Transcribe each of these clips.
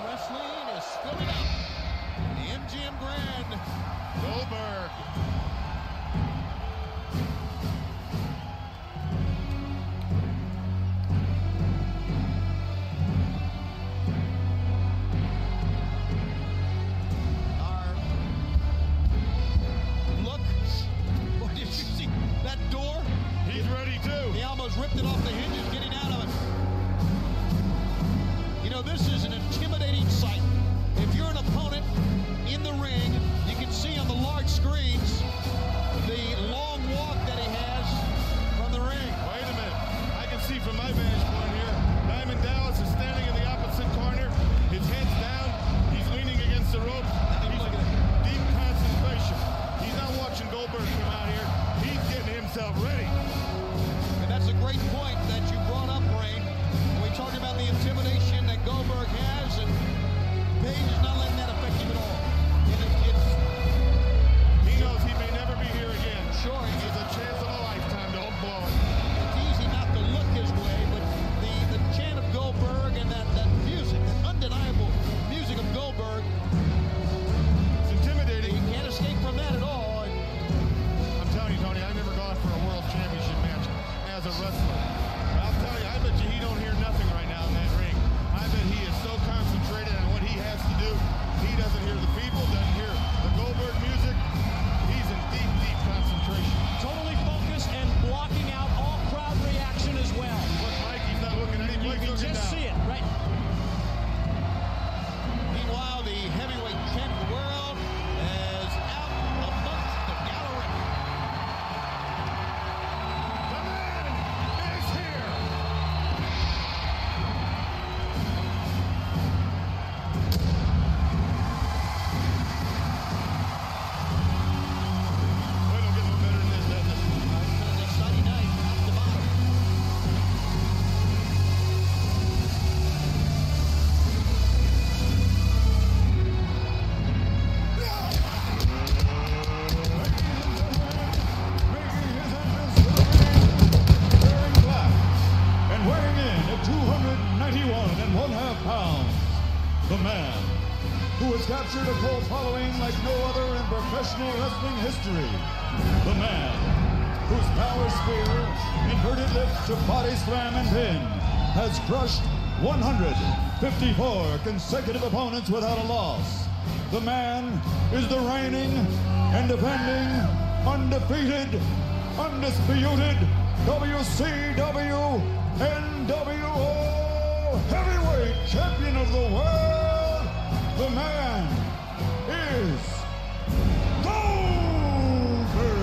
Wrestling is filling up the MGM Grand. Goldberg. Ripped it off the hinges, getting out of it. You know, this is an intimidating sight. If you're an opponent in the ring, you can see on the large screens the long walk that he has from the ring. Wait a minute. I can see from my vantage point here, Diamond Dallas is standing in the opposite corner. His head's down. He's leaning against the rope. He's in deep concentration. He's not watching Goldberg come out here. He's getting himself ready. That's a great point that you brought up, Ray. We talked about the intimidation that Goldberg has, and Page is not letting that affect him at all. He knows he may never be here again. Sure. It's a chance of a lifetime. Don't blow it. It's easy not to look his way, but the chant of Goldberg and that music, that undeniable music of Goldberg, it's intimidating. You can't escape from that at all. I'm telling you, Tony, I've never gone for a world championship match as a wrestler. I'll tell you, I bet you he don't hear nothing right now in that ring. I bet he is so concentrated on what he has to do. He doesn't hear the people, doesn't hear the Goldberg music. He's in deep, deep concentration. Totally focused and blocking out all crowd reaction as well. Look, Mike, he's not looking at any place. You can just see it, right? Meanwhile, the heavyweight champ of the world is out amongst the gallery. The man who has captured a cult following like no other in professional wrestling history. The man whose power spear, inverted lift to body slam and pin has crushed 154 consecutive opponents without a loss. The man is the reigning and defending, undefeated, undisputed WCW NWO Heavyweight Champion of the World. The man is Goldberg.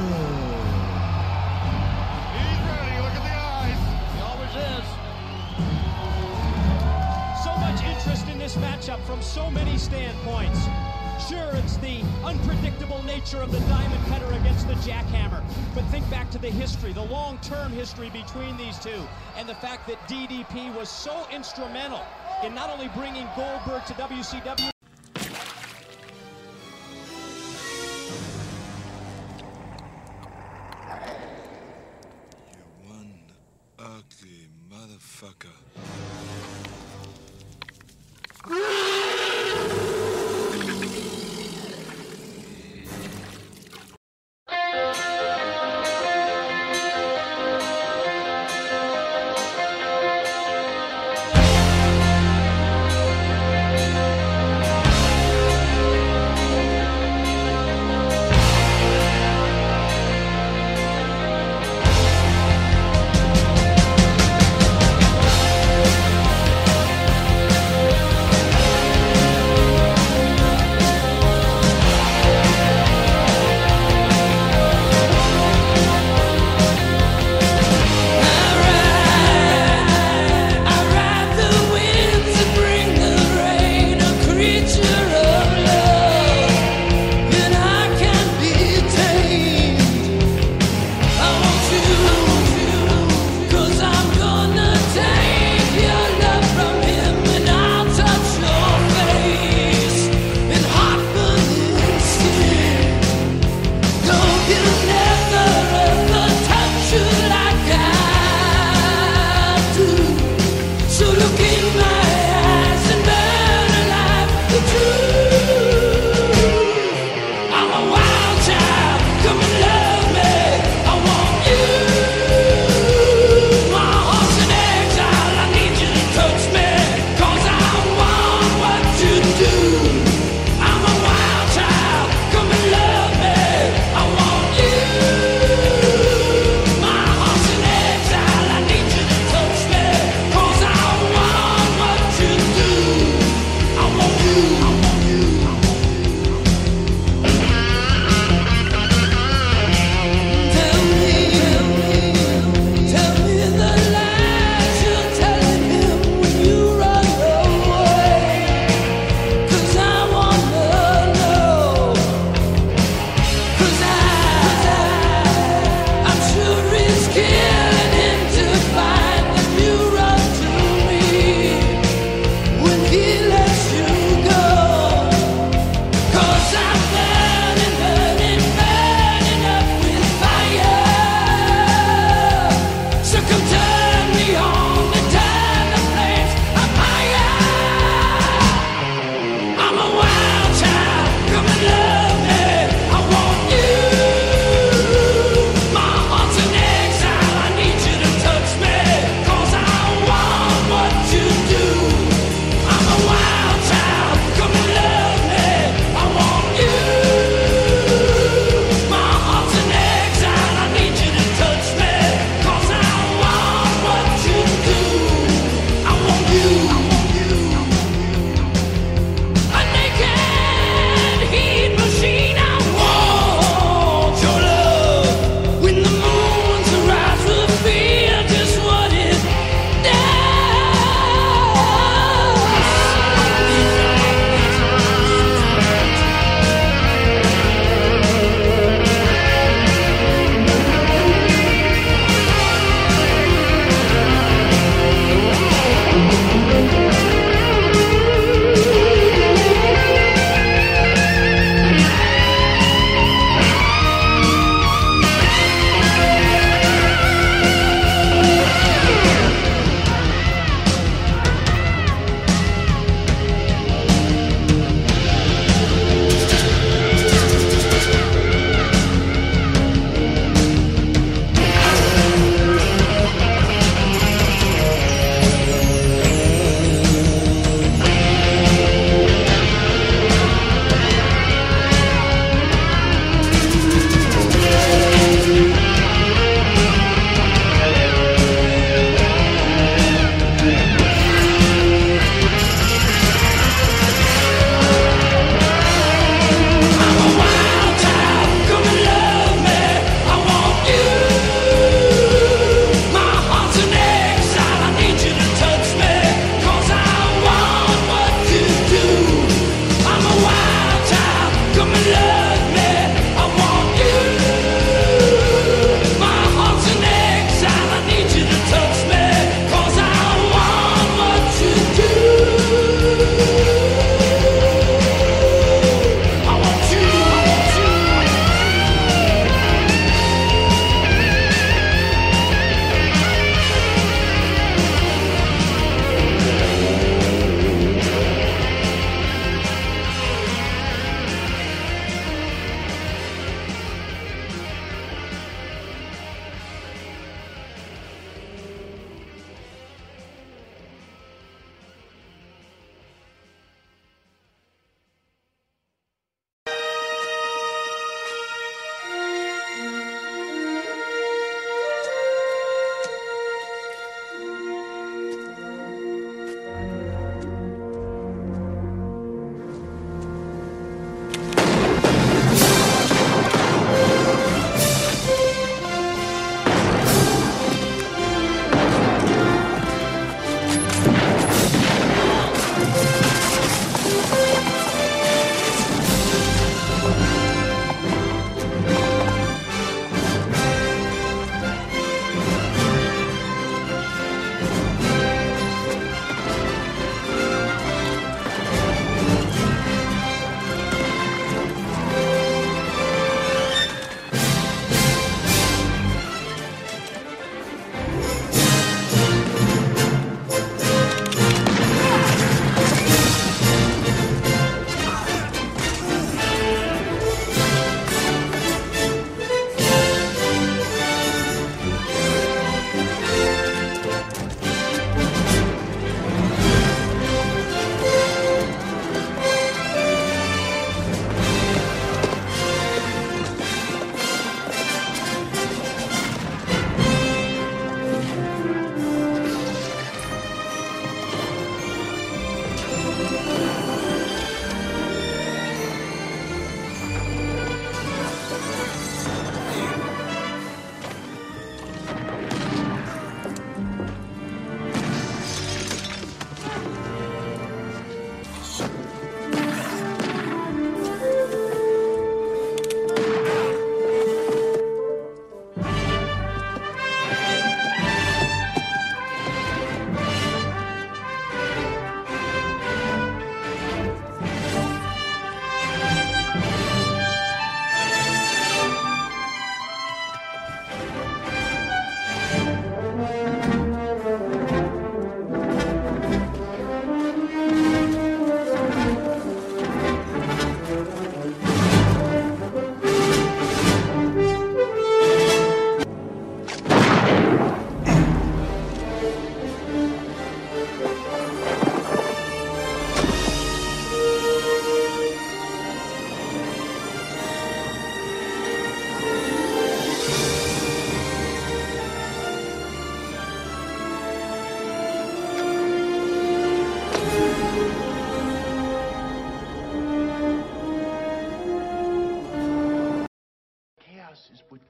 He's ready. Look at the eyes. He always is. So much interest in this matchup from so many standpoints. Sure, it's the unpredictable nature of the Diamond Cutter against the Jackhammer. But think back to the history, the long-term history between these two, and the fact that DDP was so instrumental in not only bringing Goldberg to WCW. You one ugly motherfucker.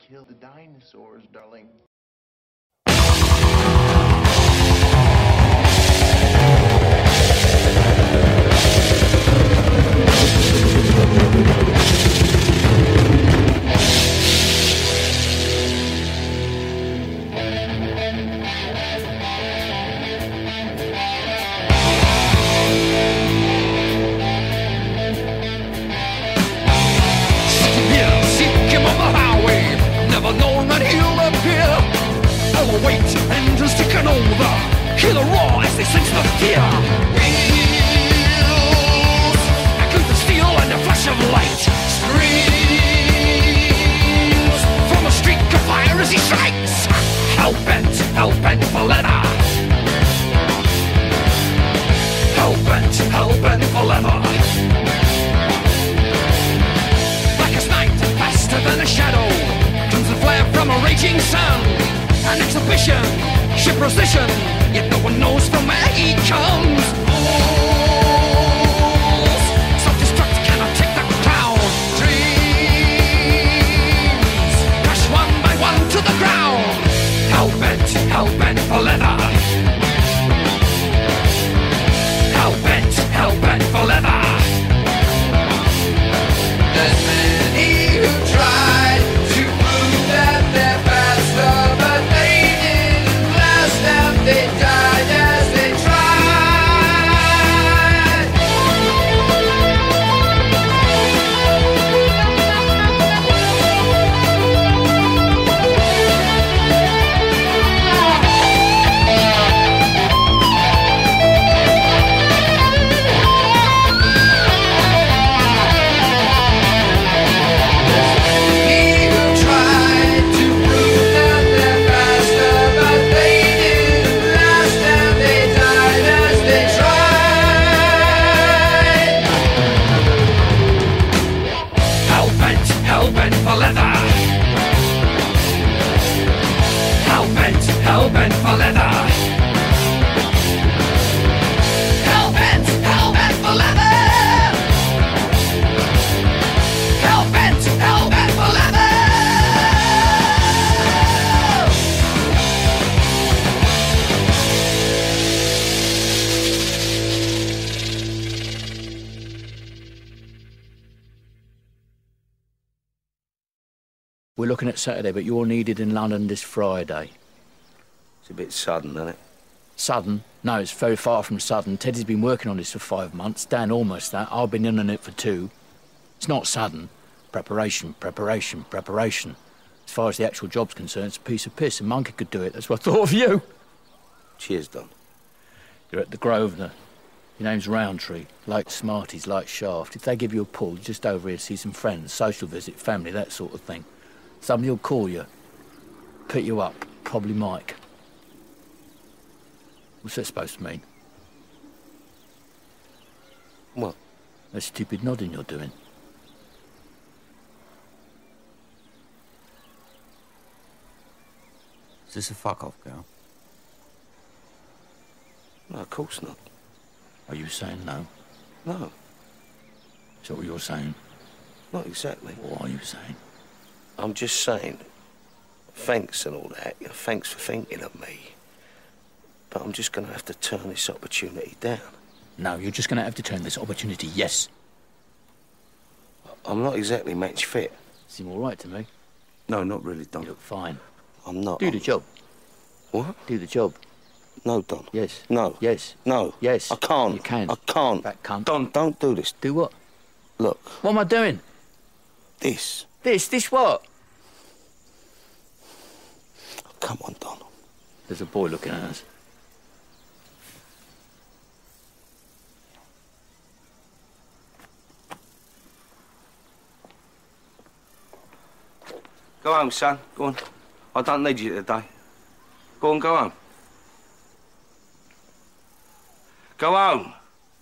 kill the dinosaurs, darling. Wait and just taken over. Kill the raw as they sense the fear. Wheels echo the steel and a flash of light. Screams from a streak of fire as he strikes. Hell-bent for leather. Hell-bent for leather. Black as night, faster than a shadow, comes the flare from a raging sun. An exhibition, ship position, yet no one knows from where he comes. Fools, self-destruct cannot take the crown. Dreams crash one by one to the ground. Hell-bent for leather. Hell-bent for leather. There's many who tried to prove that they're faster, but they died as they tried. He who tried to prove that they're faster, but they didn't last, and they died as they tried. Hell-bent for leather. Hell-bent for leather. Hell-bent for leather. Hell-bent for leather. We're looking at Saturday, but you're needed in London this Friday. It's a bit sudden, isn't it? Sudden? No, it's very far from sudden. Teddy's been working on this for 5 months. Dan almost that. I've been in on it for 2. It's not sudden. Preparation. As far as the actual job's concerned, it's a piece of piss. A monkey could do it. That's what I thought of you. Cheers, Don. You're at the Grosvenor. Your name's Roundtree. Like Smarties, like Shaft. If they give you a pull, you're just over here to see some friends, social visit, family, that sort of thing. Somebody will call you, pick you up, probably Mike. What's that supposed to mean? What? That stupid nodding you're doing. Is this a fuck-off, girl? No, of course not. Are you saying no? No. Is that what you're saying? Not exactly. What are you saying? I'm just saying, thanks and all that. You know, thanks for thinking of me. But I'm just going to have to turn this opportunity down. No, you're just going to have to turn this opportunity, yes. I'm not exactly match fit. Seem all right to me. No, not really, Don. You look fine. I'm not. Do the job. What? Do the job. No, Don. Yes. No. Yes. No. Yes. I can't. You can. I can't. That cunt. Don, don't do this. Do what? Look. What am I doing? This. This what? Come on, Don. There's a boy looking at us. Go home, son. Go on. I don't need you today. Go on, go home. Go home.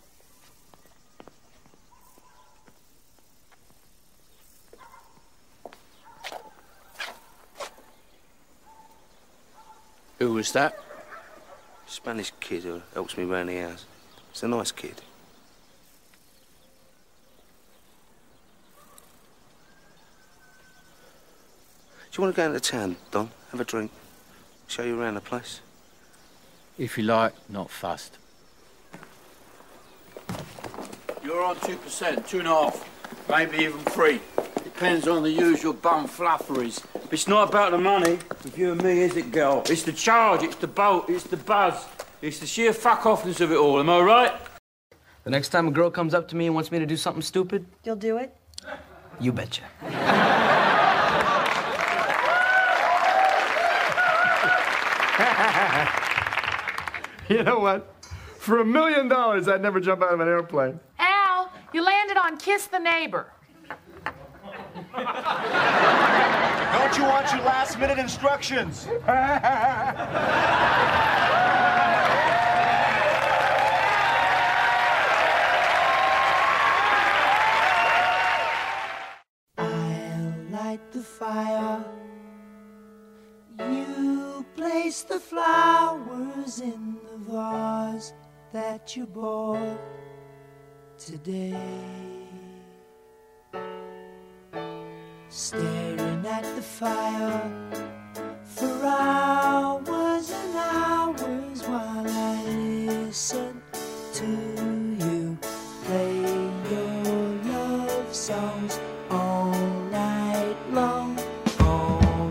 Who was that? Spanish kid who helps me round the house. He's a nice kid. Do you want to go into town, Don? Have a drink? Show you around the place? If you like, not fussed. You're on 2%, 2.5, maybe even 3. Depends on the usual bum flufferys. It's not about the money with you and me, is it, girl? It's the charge, it's the bolt, it's the buzz. It's the sheer fuck-offness of it all, am I right? The next time a girl comes up to me and wants me to do something stupid... You'll do it? You betcha. You know what? For $1 million, I'd never jump out of an airplane. Al, you landed on Kiss the Neighbor. Don't you want your last-minute instructions? The fire, you place the flowers in the vase that you bought today, staring at the fire for hours and hours while I listen to you play your love songs all night long for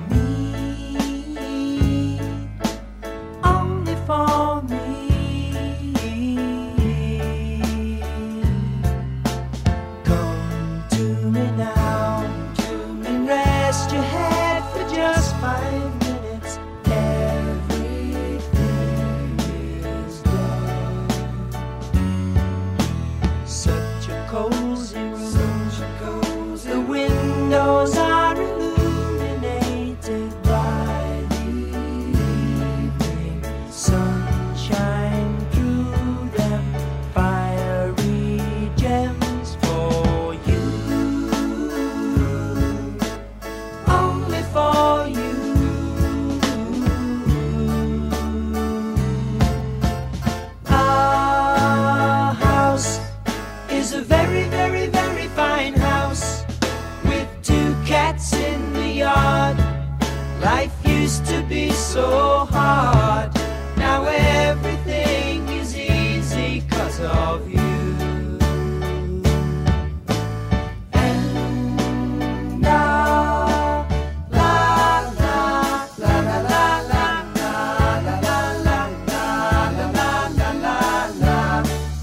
me, only for me. Come to me now and rest your head for just 5 minutes. Everything is done. Such a cozy room. The windows are illuminated by the evening sunshine through them, fiery gems for you, only for you. Our house is a very, very, very fine house. Cats in the yard. Life used to be so hard. Now everything is easy 'cause of you. And la la la la la la la la la la la la la la la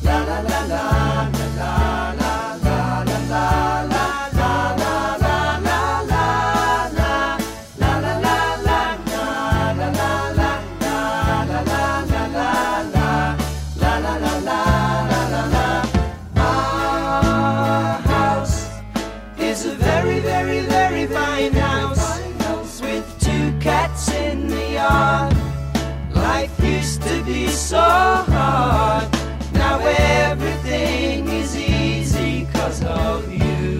Life used to be so hard. Now everything is easy 'cause of you.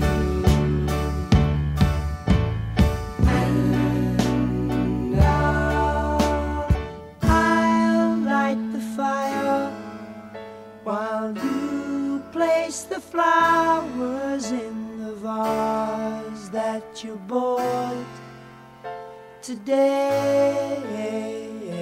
And I'll light the fire while you place the flowers in the vase that you bought today.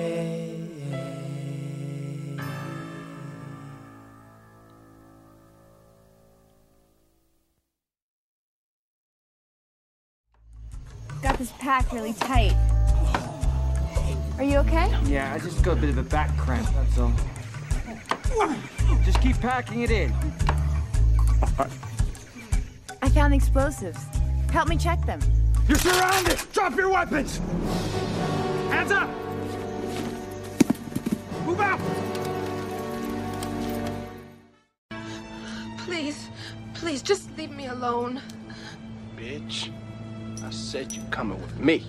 Got this packed really tight. Are you okay? Yeah, I just got a bit of a back cramp, that's all. Just keep packing it in. I found the explosives. Help me check them. You're surrounded! Drop your weapons! Hands up! Move out! Please, just leave me alone. Bitch, I said you're coming with me.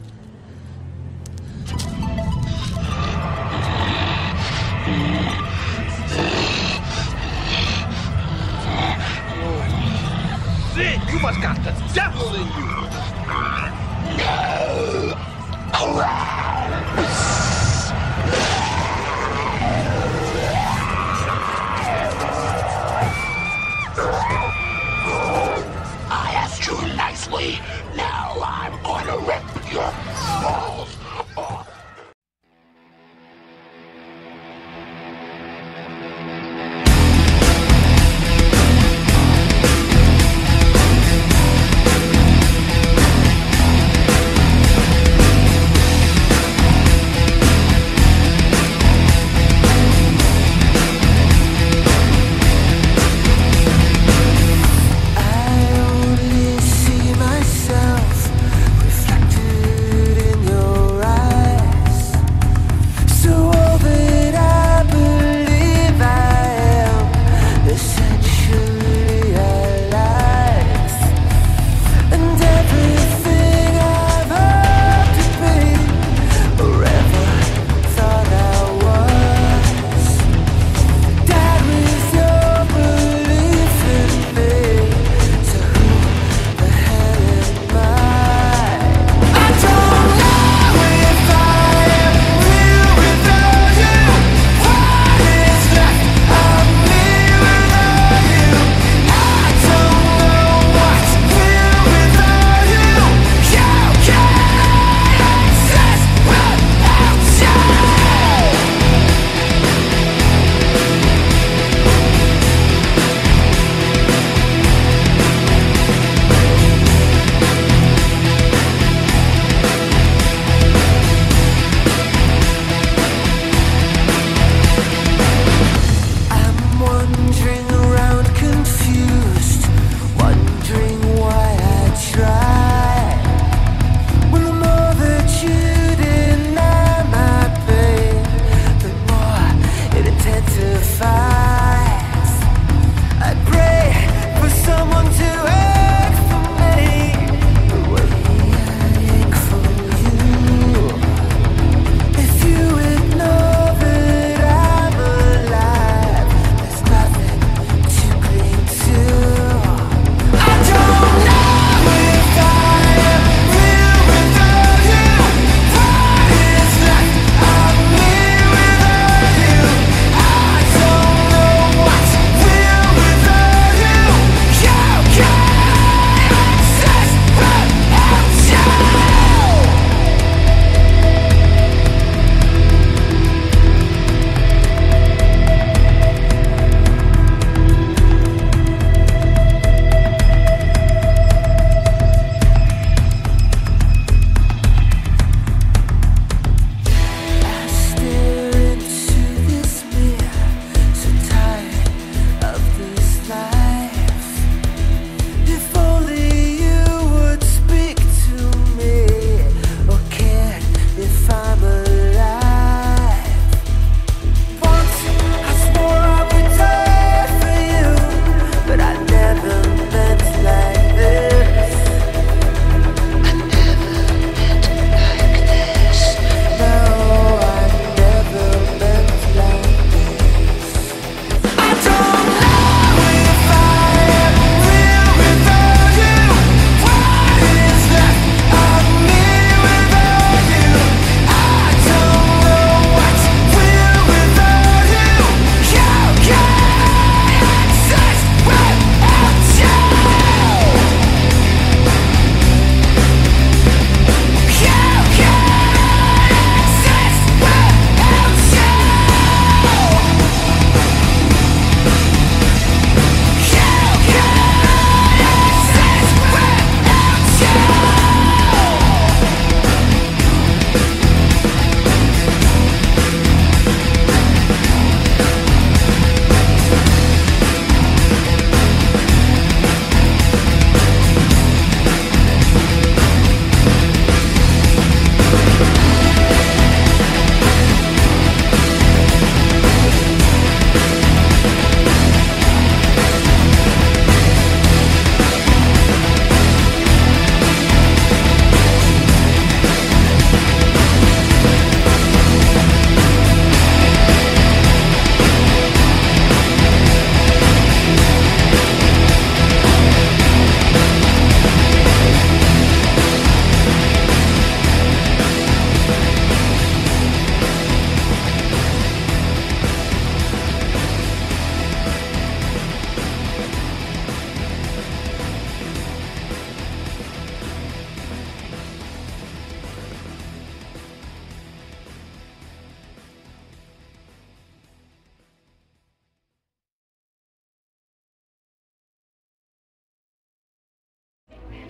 Shit, you must got the devil in you. I asked you nicely. Now I'm gonna rip your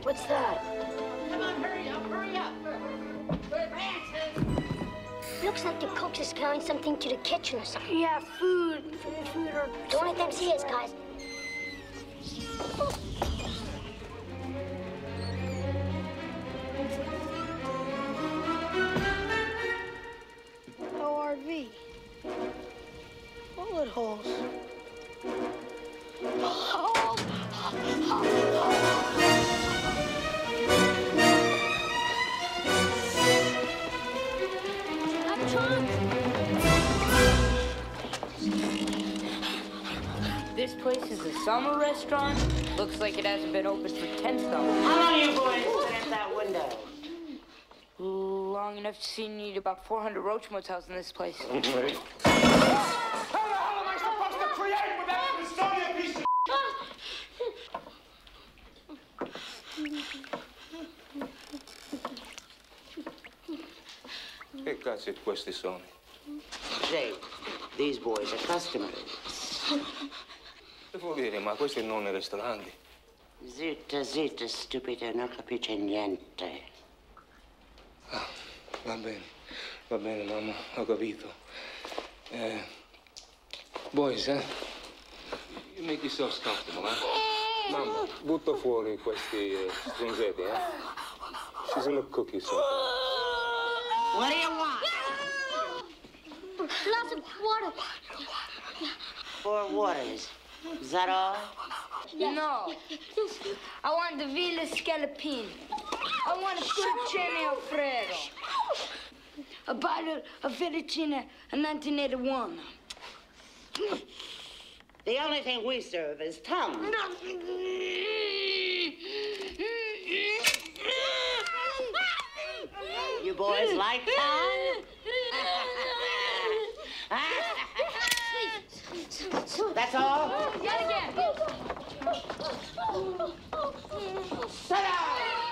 What's that? Come on, hurry up, hurry up. Looks like the cook is carrying something to the kitchen or something. Yeah, food or... Don't let them see us, guys. ORV. Bullet holes. This place is a summer restaurant. Looks like it hasn't been open for 10 summers. How long you boys been at that window? Long enough to see you need about 400 roach motels in this place. How the hell am I supposed to create without this stony piece of Che cazzo questi sono? Jay, these boys are customers. Che vuol dire? Ma questi non i ristoranti. Zitta, zitta, stupido, non capisce niente. Ah, va bene, mamma, ho capito. Boys, you make yourselves comfortable, Mamma, butta fuori questi stronzetti, She's gonna cook you something. What do you want? Lots of water. 4 waters. Is that all? No. I want the Villa Scalapini. I want a fettuccine Alfredo. A bottle of fettuccine in 1981. The only thing we serve is tongue. You boys like tongue? That's all? Yet again. Sit down!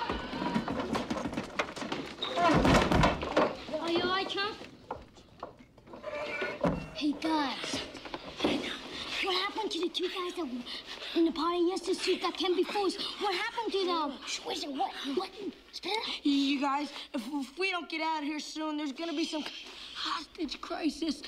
Are you all right, Chunk? Hey, guys. What happened to the 2 guys that were in the party yesterday that can't be fools? What happened to them? Wizard, what? Spit it out. You guys, if we don't get out of here soon, there's gonna be some hostage crisis.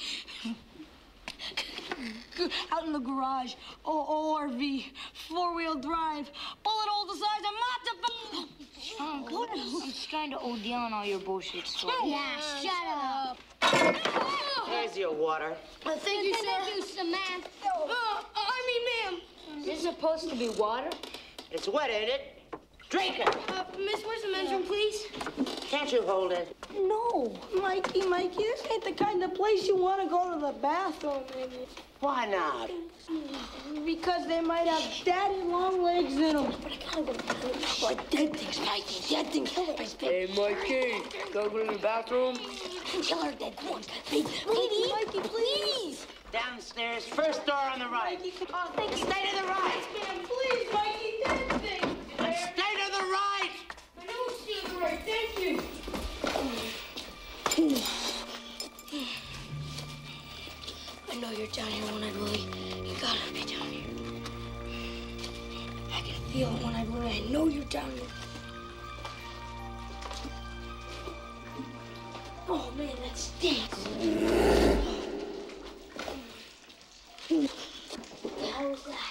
Out in the garage, ORV, 4-wheel drive, bullet hole the size of Matza. I'm just trying to OD on all your bullshit stories. Yeah, shut up. Here's your water. Thank you, sir. Thank you, sir, ma'am. Ma'am. Is this supposed to be water? It's wet, ain't it? Drink it. Miss, where's the men's room, please? Can't you hold it? No, Mikey, this ain't the kind of place you want to go to the bathroom in. Why not? Because they might have daddy long legs in them. But I gotta go like dead things, Mikey, dead things. Hey, Mikey, go to the bathroom. Tell her dead things. Mikey, please. Downstairs, first door on the right. Oh, thank you. Stay to the right. Man, please, Mikey, dead things. And stay to the right. I know it's to the right, thank you. I know you're down here, One-Eyed Willie. You gotta be down here. I can feel it, One-Eyed Willie. I know you're down here. Oh, man, that stinks. What the hell was that?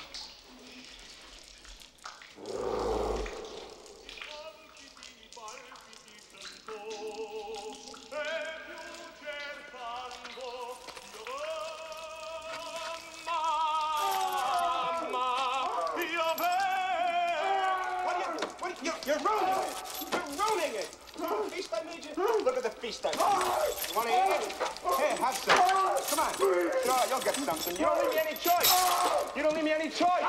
You're ruining it! You're ruining it! Feast I made you? Look at the feast I made you. You want to eat it? Here, have some. Come on. Sure, you'll get something. You don't leave me any choice. You don't leave me any choice.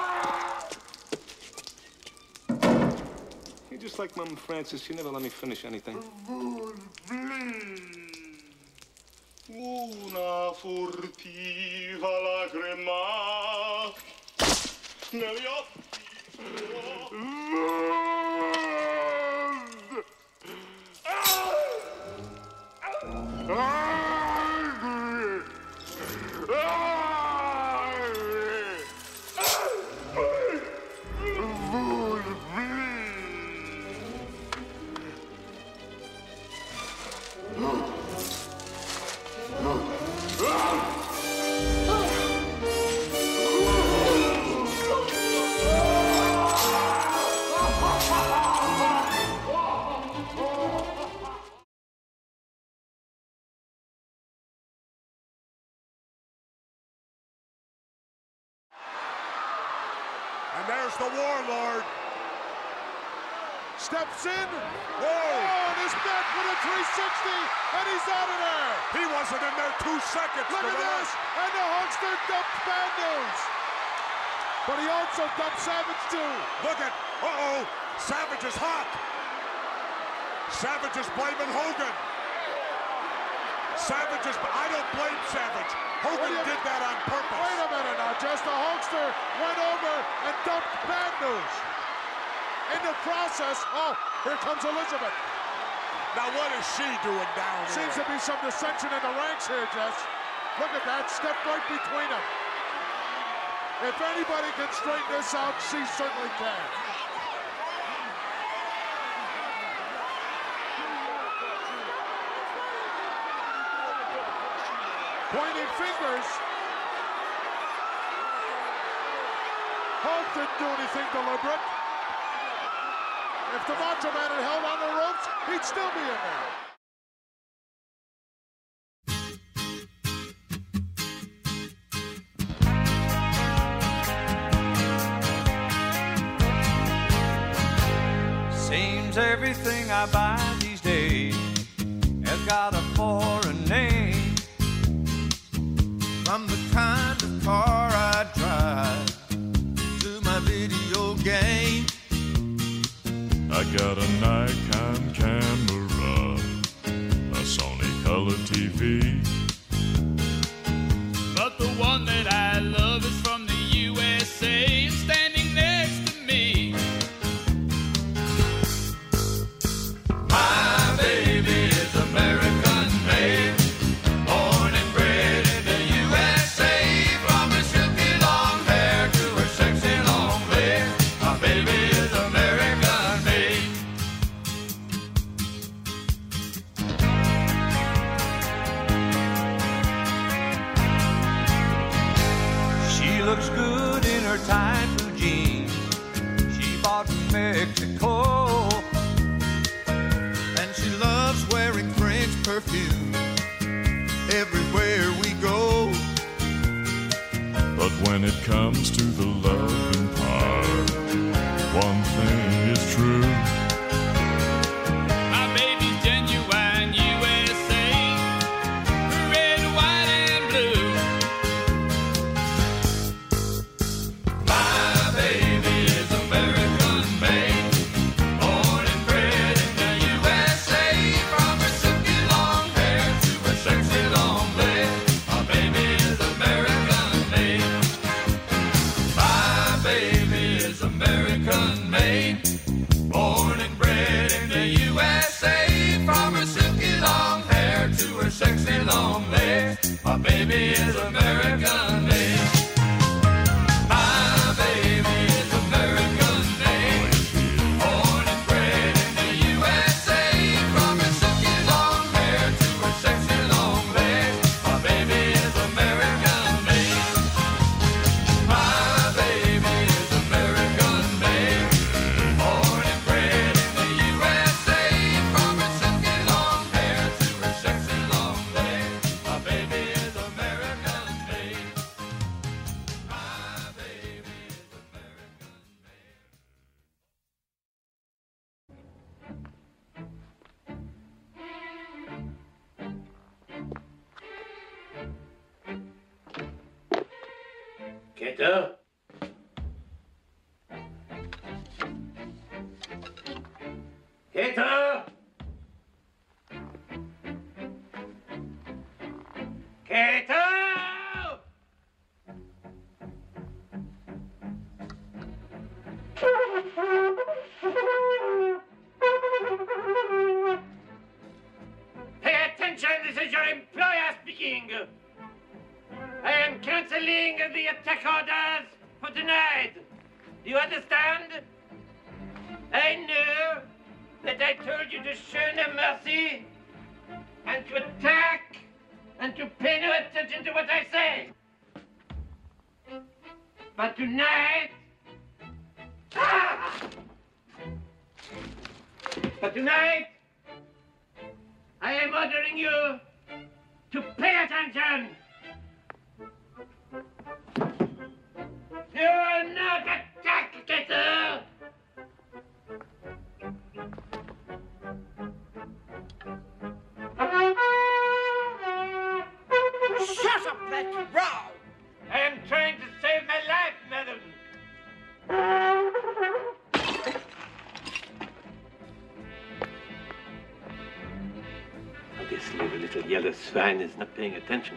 You're just like Mom Francis. You never let me finish anything. Una furtiva lacrima negli occhi. warlord. Steps in. Whoa! Oh, and his back with a 360, and he's out of there. He wasn't in there 2 seconds. Look at this, and the Hulkster dumped Bad News. But he also dumped Savage too. Look at, Savage is hot. Savage is blaming Hogan. Savage is, I don't blame Savage. Hogan did that on purpose. Wait a minute now, Jess. The Hulkster went over and dumped Bad News. In the process, here comes Elizabeth. Now what is she doing down there? Seems to be some dissension in the ranks here, Jess. Look at that, step right between them. If anybody can straighten this out, she certainly can. Pointing fingers. Hulk didn't do anything deliberate. If the Macho Man had held on the ropes, he'd still be in there. Seems everything I buy these days has got a foreign name. From the kind of car I drive to my video game. I got a Nikon camera, a Sony color TV. But the one that I love is from the USA and standing next to me. My baby is American made, born and bred in the USA. From her silky long hair to her sexy long legs, my baby is American. Looks good in her tight blue jeans she bought from Mexico, and she loves wearing French perfume everywhere we go. But when it comes to the loving part, one thing is true. My baby's genuine USA, red, white, and blue. Sexy long legs, my baby is American made. My baby is American made, born and bred in the USA. From her silky long hair to her sexy long legs, my baby is American made. My baby is American made, born and bred in the USA. From her silky long hair to her sexy long legs, my baby is American made. My baby is American made. Kato? Kato? Kato! Pay attention, this is your employer speaking. I am canceling the attack orders for tonight. Do you understand? I know that I told you to show no mercy and to attack and to pay no attention to what I say. But tonight... But tonight, I am ordering you to pay attention. You will not attack, Kato! sir. Shut up that row! I am trying to save my life, madam. Obviously, the little yellow swine is not paying attention.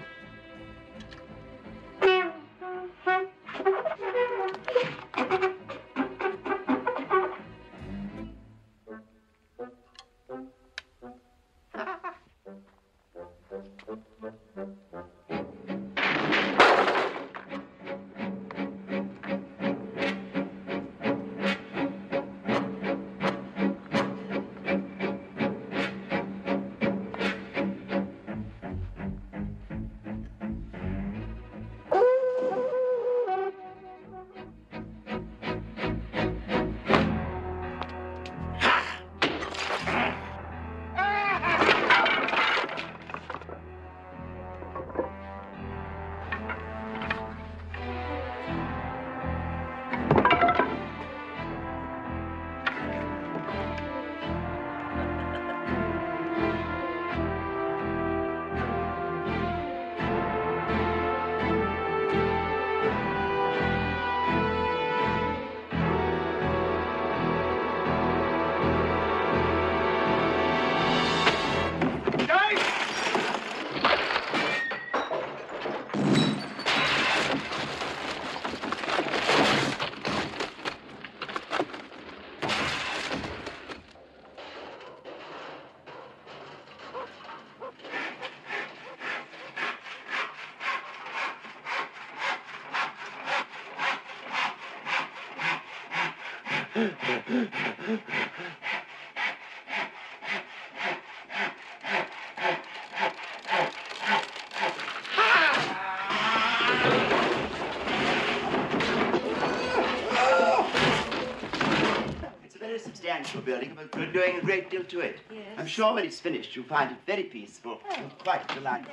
It's a very substantial building, but we're doing a great deal to it. Yes. I'm sure when it's finished, you'll find it very peaceful and quite delightful.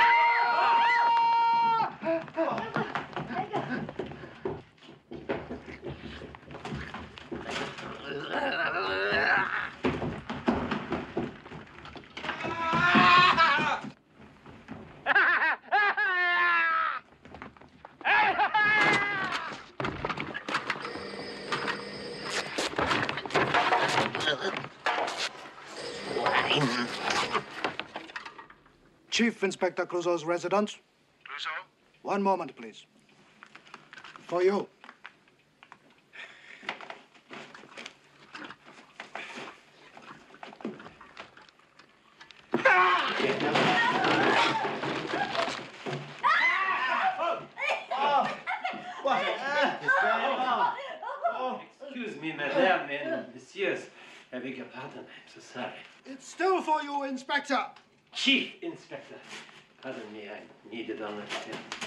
Chief Inspector Clouseau's residence. Clouseau? One moment, please. For you. What on earth is going on? Excuse me, madame and messieurs. I beg your pardon. I'm so sorry. It's still for you, Inspector. Chief Inspector. Pardon me, I needed on it.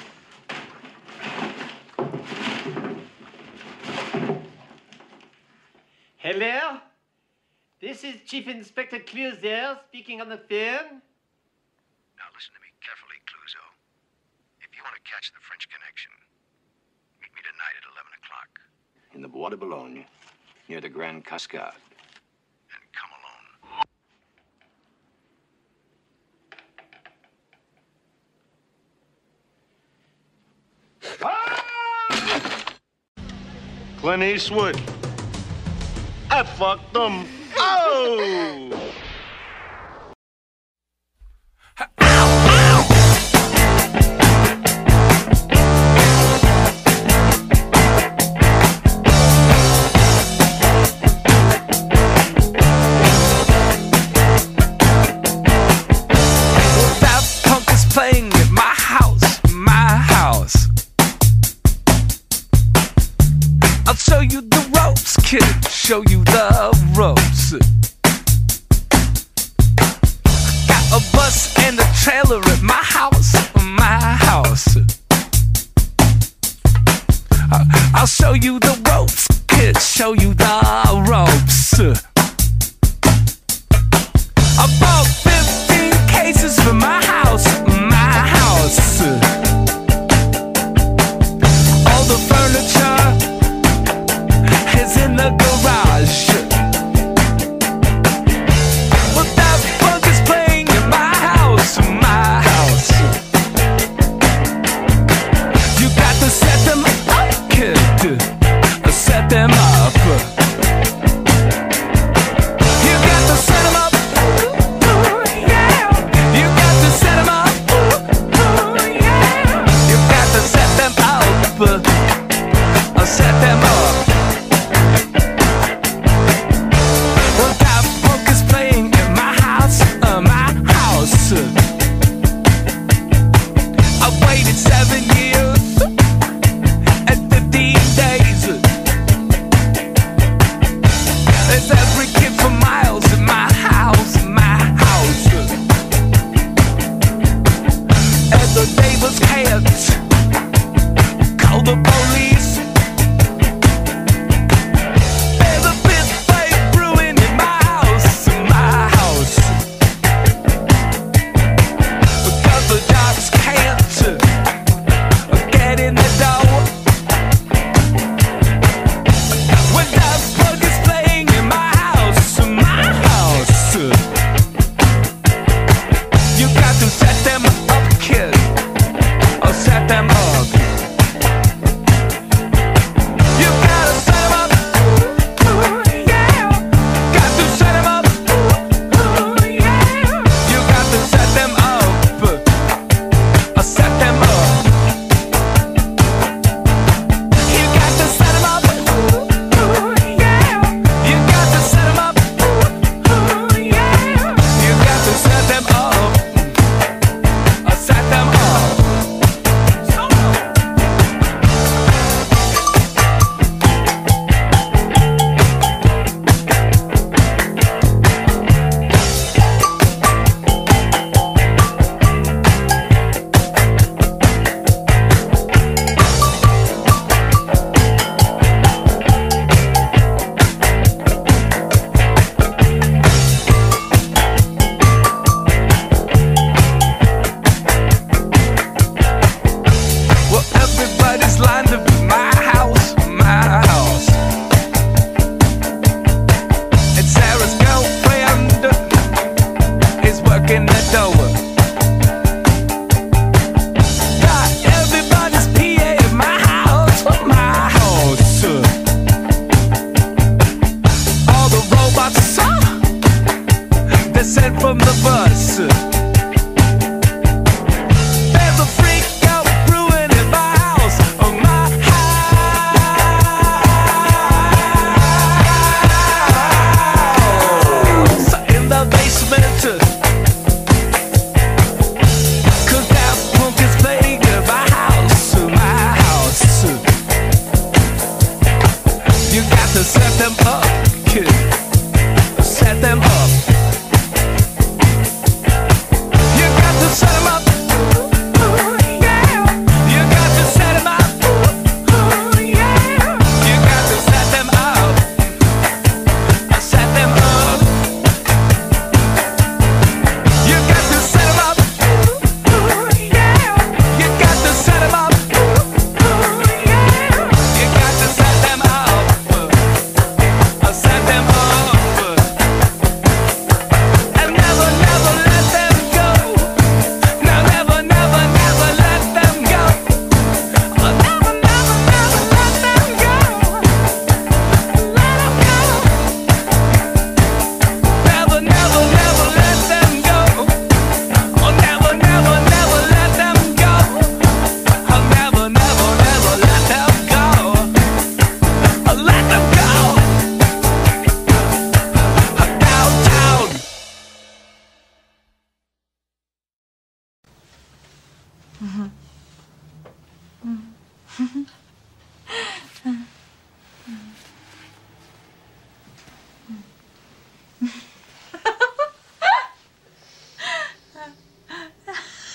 Hello? This is Chief Inspector Clouseau speaking on the phone. Now listen to me carefully, Clouseau. If you want to catch the French Connection, meet me tonight at 11 o'clock. In the Bois de Boulogne, near the Grand Cascade. And come alone. Clint Eastwood. I fucked them. Oh! That punk is playing at my house, my house. I'll show you the ropes, kid, show you the ropes. Got a bus and a trailer at my house, my house. I'll show you the ropes, kid, show you the ropes. I bought 15 cases for my house, my house. All the furniture is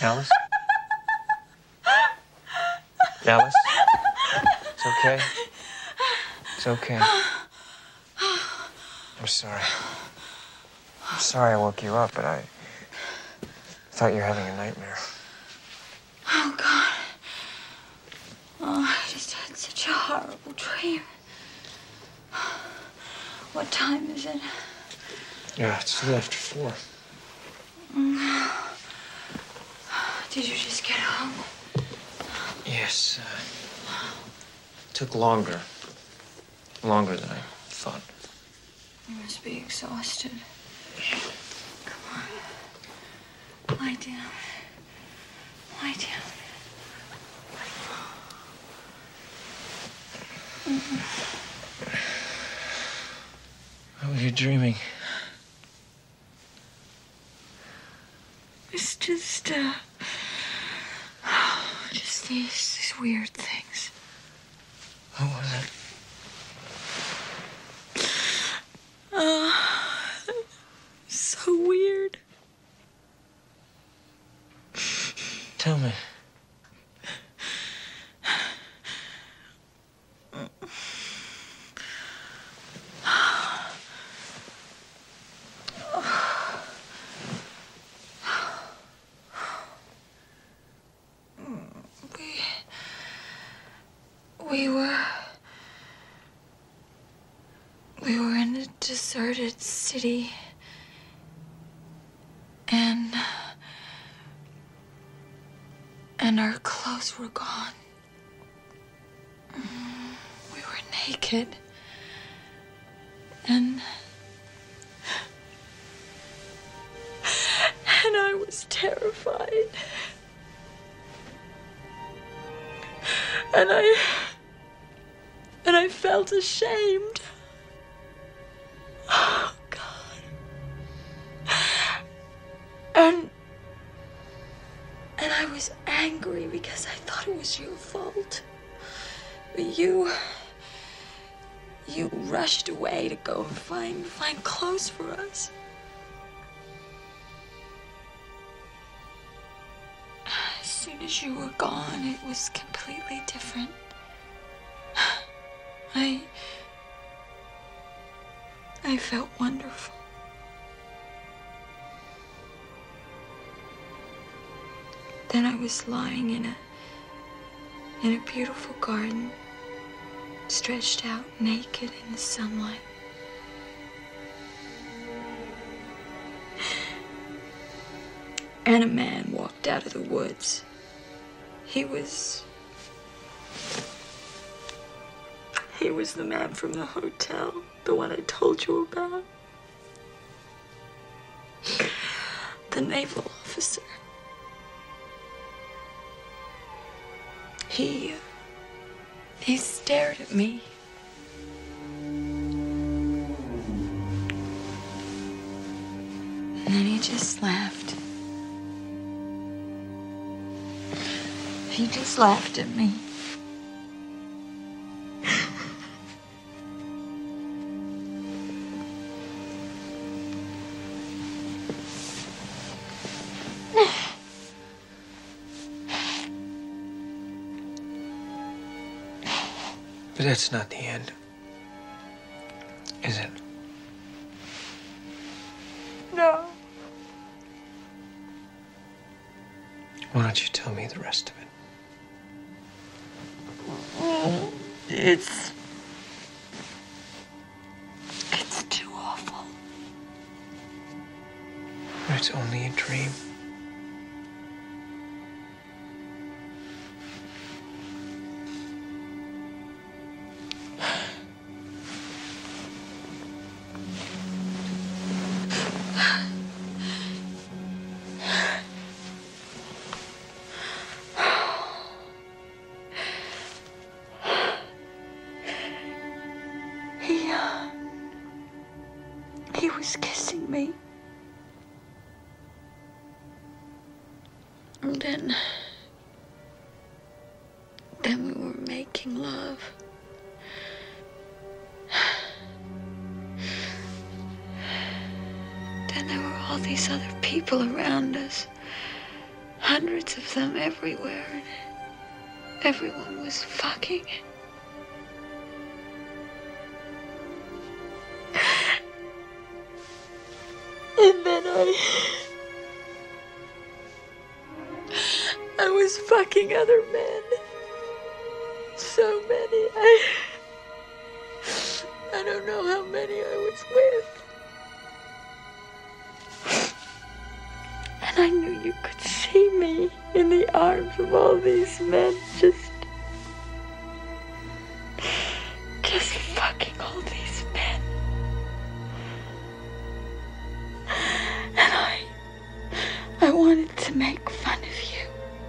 Alice? Alice? It's okay. It's okay. I'm sorry. I'm sorry I woke you up, but I thought you were having a nightmare. Oh, God. Oh, I just had such a horrible dream. What time is it? Yeah, it's a little after 4. Did you just get home? Yes. It took longer. Longer than I thought. You must be exhausted. Come on. Lie down. Lie down. What were you dreaming? It's just these weird things. What was it? So weird. Tell me. We were in a deserted city, and our clothes were gone. We were naked, and I was terrified. And I felt ashamed. Oh, God. And I was angry because I thought it was your fault. But you rushed away to go and find clothes for us. As soon as you were gone, it was completely different. I felt wonderful. Then I was lying in a beautiful garden, stretched out naked in the sunlight. And a man walked out of the woods. He was the man from the hotel, the one I told you about. The naval officer. He stared at me. And then he just laughed. He just laughed at me. But that's not the end, is it? No. Why don't you tell me the rest of it? It's too awful. But it's only a dream. He was kissing me. And then we were making love. Then there were all these other people around us. Hundreds of them everywhere. Everyone was fucking. And then I was fucking other men. So many. I don't know how many I was with. And I knew you could see me in the arms of all these men, just fucking all these men. And I wanted to make fun of you.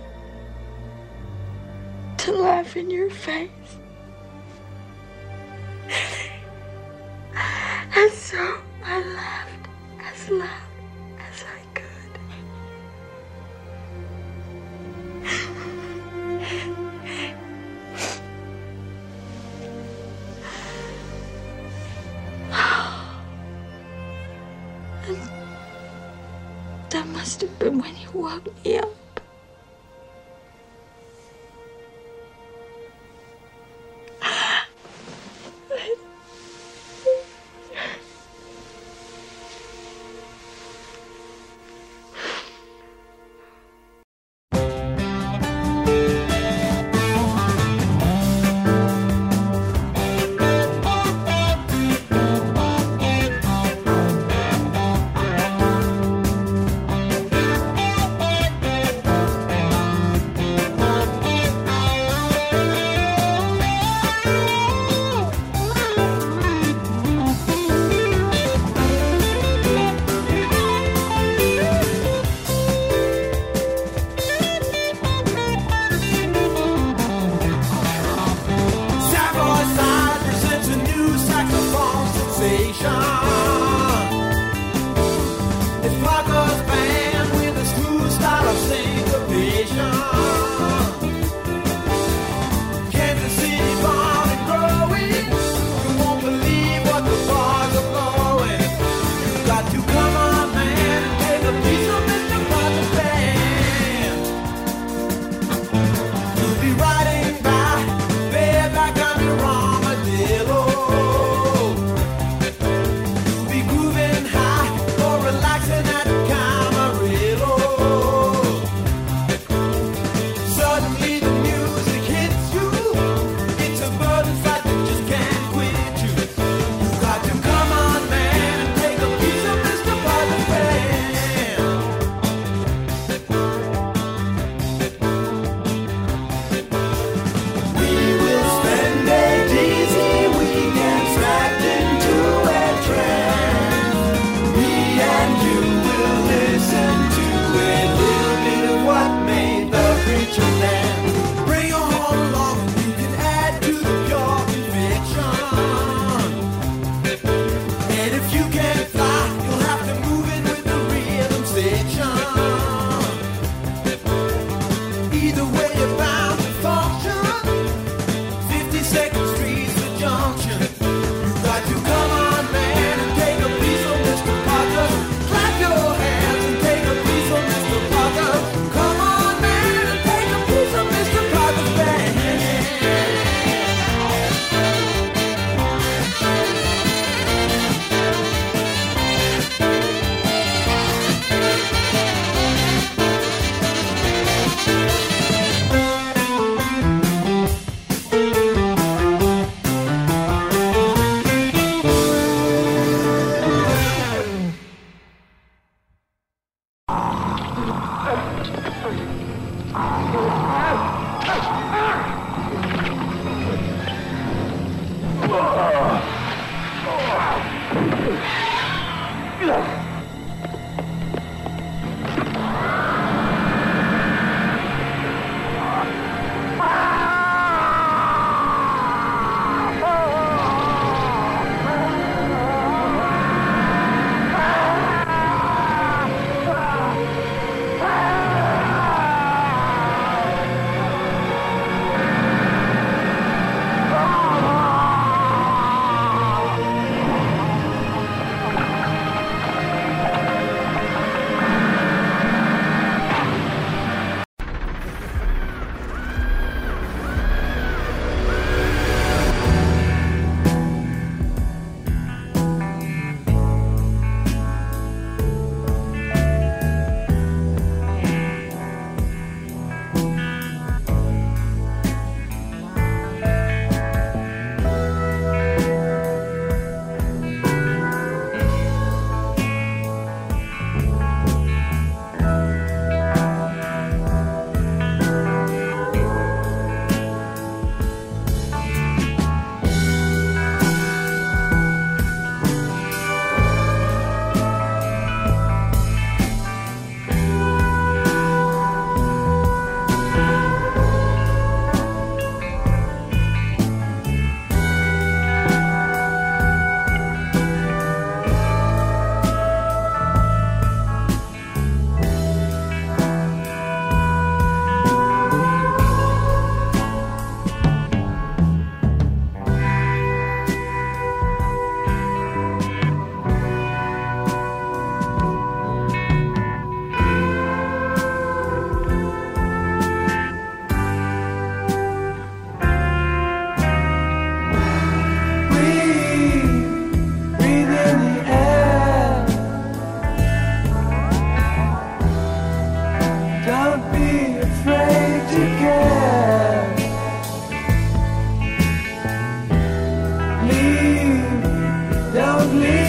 To laugh in your face. And so I laughed as loud as I could. That must have been when you woke me up.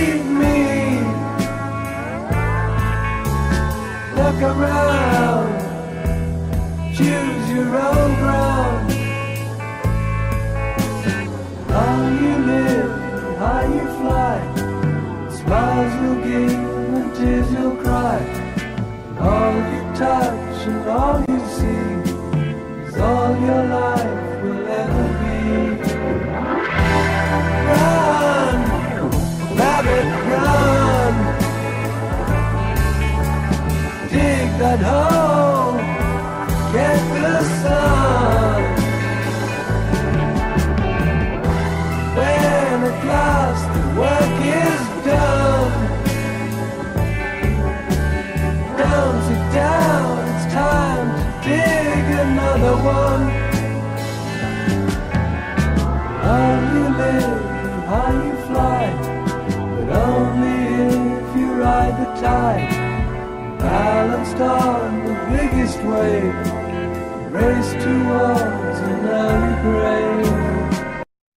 believe me. Look around, choose your own ground. How you live, how you fly, smiles you'll give and tears you'll cry. And all you touch and all you see is all your life will ever be. Run, rabbit, run. Dig that hole, get the sun. When at last the work is done, don't sit down, it's time to dig another one. How you live, how you fly, but only if you ride the tide. Balanced on the biggest wave, race toward